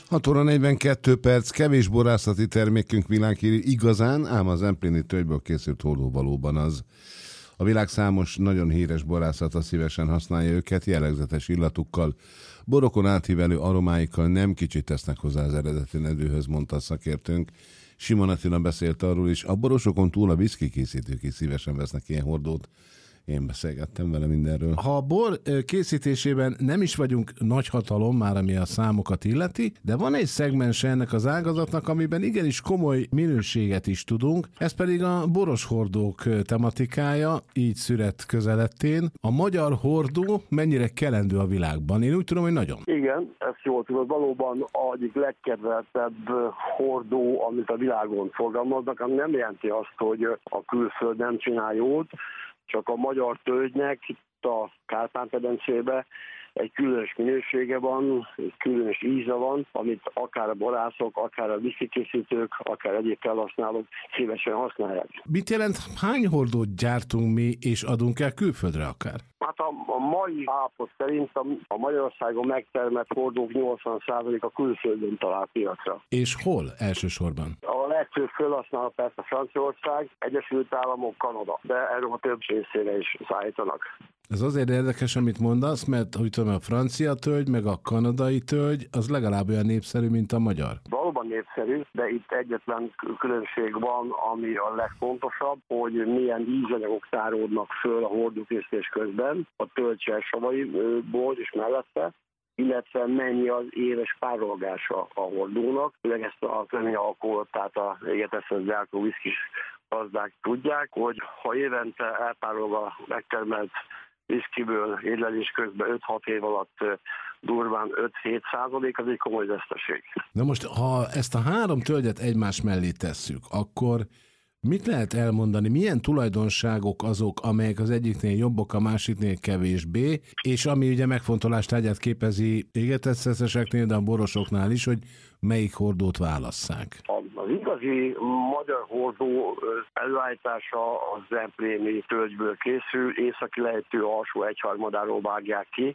6 óra 42 perc, kevés borászati termékünk világhírű igazán, ám az Zempléni tölgyből készült hordó valóban az. A világ számos, nagyon híres borászata szívesen használja őket, jellegzetes illatukkal, borokon átívelő aromáikkal nem kicsit tesznek hozzá az eredeti nedőhöz, mondta a szakértőnk. Simon Attila beszélt arról is, a borosokon túl a viszki készítők is szívesen vesznek ilyen hordót. Én beszélgettem vele mindenről. Ha a bor készítésében nem is vagyunk nagy hatalom, már ami a számokat illeti, de van egy szegmense ennek az ágazatnak, amiben igenis komoly minőséget is tudunk, ez pedig a boros hordók tematikája, így szüret közelettén. A magyar hordó mennyire kelendő a világban? Én úgy tudom, hogy nagyon. Igen, ezt jól tudod, valóban egyik legkedveltebb hordó, amit a világon forgalmaznak, ami nem jelenti azt, hogy a külföld nem csinál jót, csak a magyar tölgynek itt a Kárpát-medencébe egy különös minősége van, egy különös íze van, amit akár a borászok, akár a viszkikészítők, akár egyéb felhasználók szívesen használják. Mit jelent, hány hordót gyártunk mi és adunk el külföldre akár? Hát a mai állapot szerint a Magyarországon megtermelt hordók 80%-a külföldön talál piacra. És hol elsősorban? A legfőbb felhasználó persze Franciaország, Egyesült Államok, Kanada, de erről a több részére is szállítanak. Ez azért érdekes, amit mondasz, mert úgy tudom, a francia tölgy, meg a kanadai tölgy, az legalább olyan népszerű, mint a magyar. Valóban népszerű, de itt egyetlen különbség van, ami a legfontosabb, hogy milyen ízanyagok táródnak föl a hordókészítés közben, a tölgy savaiból és mellette, illetve mennyi az éves párolgása a hordónak. Főleg ezt a kemény alkoholt, tehát a égeteszhez gyártó viszkis gazdák tudják, hogy ha évente elpárolog a megtermelt viszkiből édlelés közben 5-6 év alatt durván 5-7%, az egy komoly veszteség. Na most, ha ezt a három tölgyet egymás mellé tesszük, akkor mit lehet elmondani, milyen tulajdonságok azok, amelyek az egyiknél jobbak, a másiknél kevésbé, és ami ugye megfontolás tárgyát képezi égetett szeszeseknél, de a borosoknál is, hogy melyik hordót válasszák? Az igazi magyar hordó előállítása a zempléni tölgyből készül, északi lejtő alsó egyharmadáról vágják ki,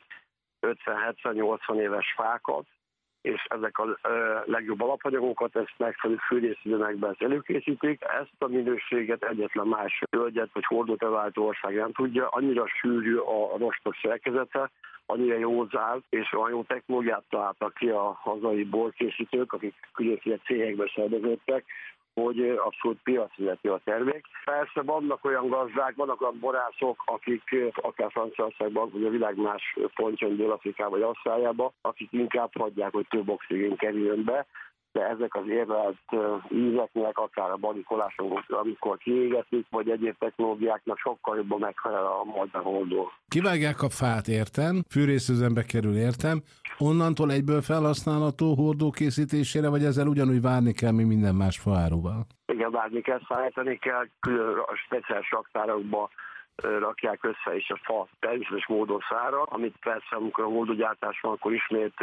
50-70-80 éves fákat, és ezek a legjobb alapanyagokat, ezt megfelelő fűrészüzemekben előkészítik. Ezt a minőséget egyetlen más tölgyet vagy hordót előállító ország nem tudja. Annyira sűrű a rostok szerkezete, annyira jó zárt, és olyan jó technológiát találtak ki a hazai borkészítők, akik különféle cégekben szerveződtek, hogy abszolút piacvezeti a termék. Persze vannak olyan gazdák, vannak olyan borászok, akik akár Franciaországban, vagy a világ más pontjain, Dél-Afrikában vagy Ausztráliában, akik inkább hagyják, hogy több oxigén kerüljön be, de ezek az érlelt ízeknek, akár a barikoláson, amikor kiégetik, vagy egyéb technológiáknak sokkal jobban megfelel a magyar hordó. Kivágják a fát, értem, fűrészüzembe kerül, értem, onnantól egyből felhasználható hordó készítésére, vagy ezzel ugyanúgy várni kell, mint minden más faáruval? Igen, várni kell, szállítani kell, külön a speciális raktárokba rakják össze, és a fa természetes módon szárad, amit persze, amikor a hordógyártás van, akkor ismét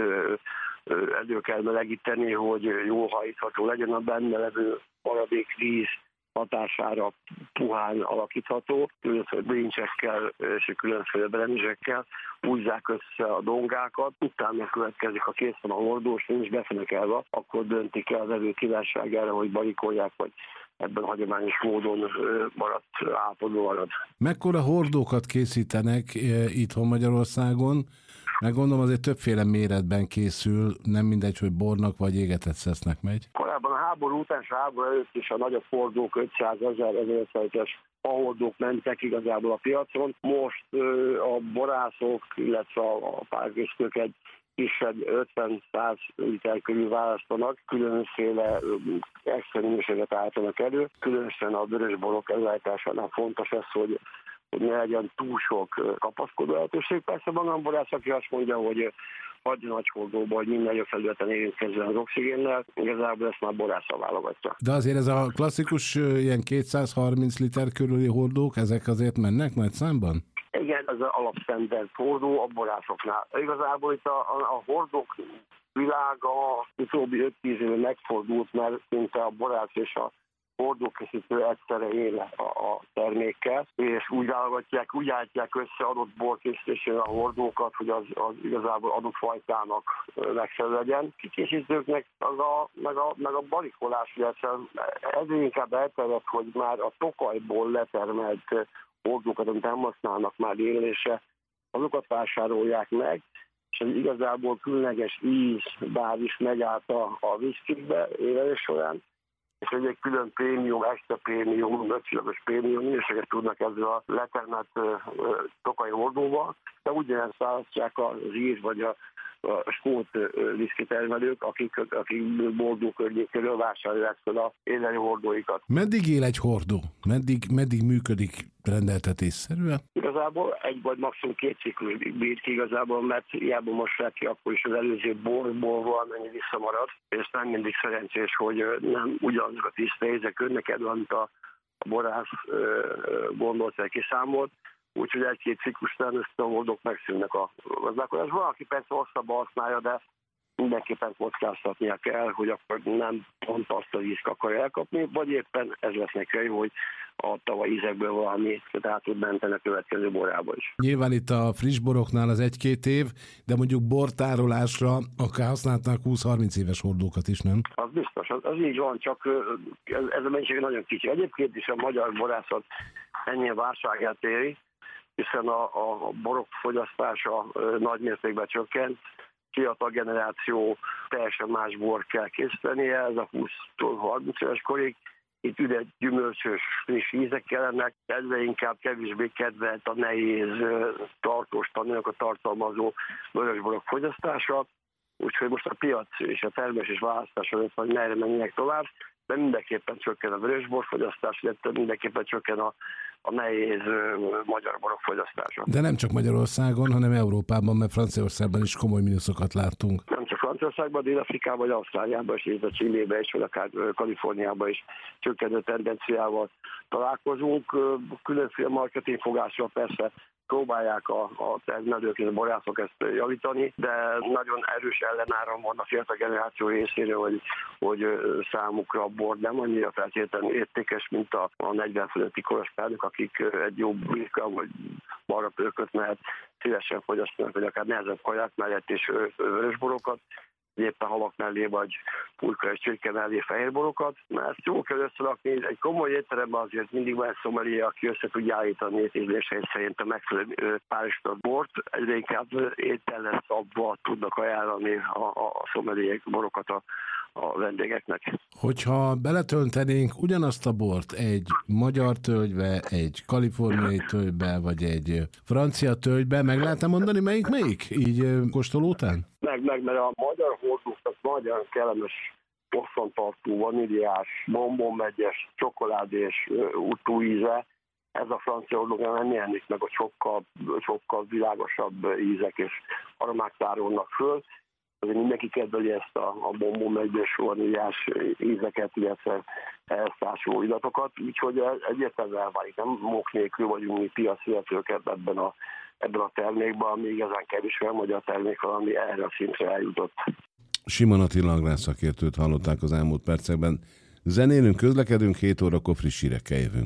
elő kell melegíteni, hogy jól hajtható legyen, a benne levő maradék víz hatására puhán alakítható, különféle bilincsekkel és különféle berendezésekkel húzzák össze a dongákat, utána következik, ha kész van a hordó, és nincs befenekelve, akkor döntik el az evő kívánságára, hogy barikolják, vagy ebben hagyományos módon maradt állapotban marad. Mekkora hordókat készítenek itthon Magyarországon? Meg gondolom azért többféle méretben készül, nem mindegy, hogy bornak vagy égetett szesznek megy. Korábban a háború után és a háború előtt is a nagyobb hordók 500 000-1500-es hordók mentek igazából a piacon. Most a borászok, illetve a párkészítők egy kisebb 50-100 liter körül választanak, különféle extra minőséget állítanak elő. Különösen a vörösborok előállításánál fontos ez, hogy ne legyen túl sok kapaszkodó lehetőség. Persze van olyan borász, aki azt mondja, hogy hagyja nagy hordóba, hogy minden jobb felületen érintkezzen az oxigénnel, igazából ezt már borászra válogatja. De azért ez a klasszikus ilyen 230 liter körüli hordók, ezek azért mennek nagy számban? Igen, ez az alapsztenderd hordó a borászoknál. Igazából itt a hordók világa utóbbi 5-10 éve megfordult, mert szinte a borász és a hordókészítő egyszerre él a termékkel, és úgy válogatják, úgy állítják össze adott borkészítésére a hordókat, hogy az igazából adott fajtának megfelelő legyen. Kikészítőknek meg a barikolás, illetve ez inkább elterjedt, hogy már a tokajból letermelt hordókat, amit nem használnak már élésre, azokat vásárolják meg, és ez igazából különleges íz, bár is megállt a viszkikbe évelés során, és egy külön prémium, extra prémium, 5 csillagos prémium minőséget tudnak ezzel a letermelt tokai hordóval, de ugyanezt választják az ír vagy a skót viszkitermelők, akik Bordeaux környékéről vásárolják fel a élelmi hordóikat. Meddig él egy hordó? Meddig működik rendeltetésszerűen? Igazából egy vagy maximum 2 ciklus bír ki igazából, mert hiába mossák ki, akkor is az előző borból valamennyi visszamarad, és nem mindig szerencsés, hogy nem ugyanazok a tiszta ízek önnek elő, amit a borász gondolt el, kiszámolt. Úgyhogy 1-2 ciklus után a hordók megszűnnek a gazdálkodás. Valaki persze hosszabban használja, de mindenképpen kockáztatnia kell, hogy akkor nem pont azt az ízt akarja elkapni, vagy éppen ez lesz neki, hogy a tavaly ízekből valami át tud menteni a következő borába is. Nyilván itt a friss boroknál az 1-2 év, de mondjuk bortárolásra akár használhatnak 20-30 éves hordókat is, nem? Az biztos, az így van, csak ez a mennyiség nagyon kicsi. Egyébként is a magyar borászat ennyi válságát éri, hiszen a borok fogyasztása nagy mértékben csökkent, fiatal generáció teljesen más bort kell készítenie, ez a 20-30 éves korig. Itt üde gyümölcsös, friss ízek kellenek, egyre inkább kevésbé kedvelt a nehéz, tartós tananyagokat tartalmazó vörösborok fogyasztása, úgyhogy most a piac és a termés választás előtt, hogy merre menjenek tovább, de mindenképpen csökken a vörösbor fogyasztás, illetve mindenképpen csökken a nehéz magyar borok fogyasztása. De nem csak Magyarországon, hanem Európában, mert Franciaországban is komoly mínuszokat láttunk. Nem csak Franciaországban, Dél-Afrikában, vagy Ausztráliában is, illetve Chilében is, vagy akár Kaliforniában is csökkenő tendenciával találkozunk. Különféle marketingfogásra persze próbálják a termelők és a borászok ezt javítani, de nagyon erős ellenáram van a fiatal generáció részéről, hogy számukra a bor nem annyira feltétlenül értékes, mint a 40 fölötti korosztályok, akik egy jó birka vagy balra pörköt mellett szívesen fogyasztanak, vagy akár nehezebb kaját mellett és vörösborokat, éppen halak mellé, vagy pulykra és csirke mellé fehérborokat, mert ezt jól kell összerakni. Egy komoly étteremben azért mindig van egy szomelié, aki össze tudja állítani étizlései szerint a megfelelő párosított bort, egyre inkább étellel szabva tudnak ajánlani a szomeliék borokat a vendégeknek. Hogyha beletöltenénk ugyanazt a bort egy magyar tölgybe, egy kaliforniai tölgybe, vagy egy francia tölgybe, meg lehetne mondani melyik? Így kóstoló után? Meg, mert a magyar hordóknak nagyon kellemes, hosszantartó, vaníliás, bombonmegyes, csokoládés utóíze. Ez a francia hordóknak nem jelenik meg, hogy sokkal világosabb ízek és aromák tárolnak föl. Azért mindenki kedveli ezt a bombonmegyes, vaníliás ízeket, illetve ehhez társuló illatokat, úgyhogy egyértelműen elválik. Nem mók nélkül vagyunk mi piacvezetők ebben a termékben, ami igazán kevés olyan magyar termék van, ami erre a szintre eljutott. Simon Attila agrárszakértőt hallották az elmúlt percekben. Zenélünk, közlekedünk, 7 órakor friss hírekkel jövünk.